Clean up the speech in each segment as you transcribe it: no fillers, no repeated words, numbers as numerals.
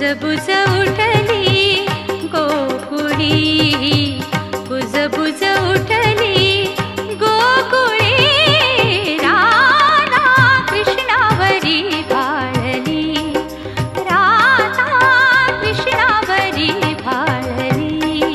बुज उठली गोकुळी, बुज उठली गोकुळी, राधा कृष्णावरी भाळली, राधा कृष्णावरी भाळली.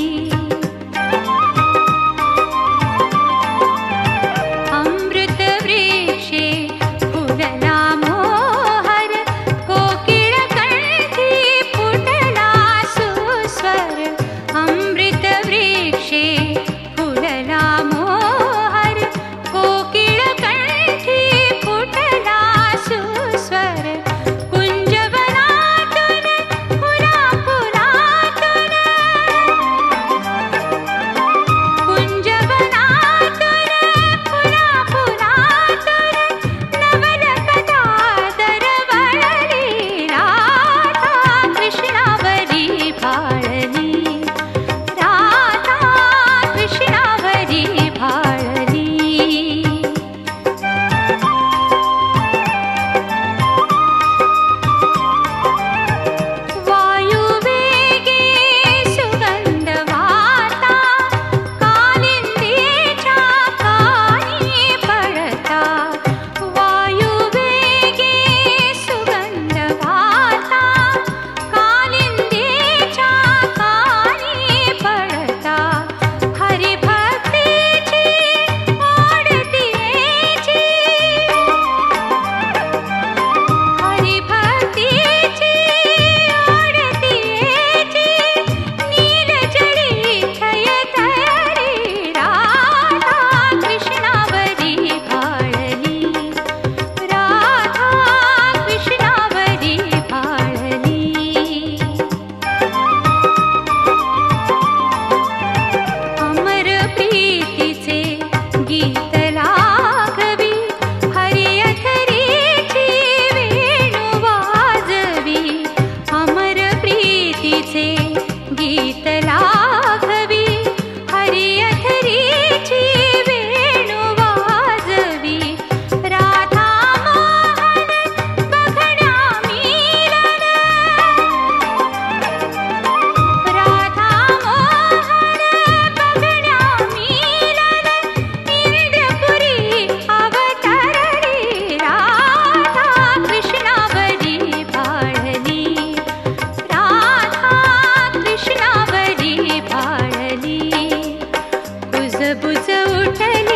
अमृत वृक्षे फुलला मोहर, कोकिळ कंठी फुटला सुस्वर. अमृत वृक्षे फुलला मोहर, कोकिळ कंठी फुटला सुस्वर. कुंजवनातून फुला फुलातून, कुंजवनातून फुला फुलातून नवलकथा दरवळली, राधा कृष्णावरी भाळली, राधा कृष्णावरी भाळली. वायुवेगे सुगंध वाहता, कालिंदीच्या कानी पडता. वायुवेगे सुगंध वाहता, कालिंदीच्या कानी पडता. हरिभक्तीची ओढ तियेची, हरिभक्तीची ओढ तियेची, नीलजळी थय तयारी, राधा कृष्णावरी भाळली, राधा कृष्णावरी भाळली. अमर प्रीतीचे गीत लागवी, हरिअधरीची वेणू वाजवी. अमर प्रीतीचे गीत लागवी, हरिअधरीची वेणू वाजवी. राधा मोहन बघण्या मीलन, राधा मोहन बघण्या मीलन, इंद्रपुरी अवतरली, राधा कृष्णावरी भाळली, राधा कृष्णावरी भाळली. बुज बुज उठली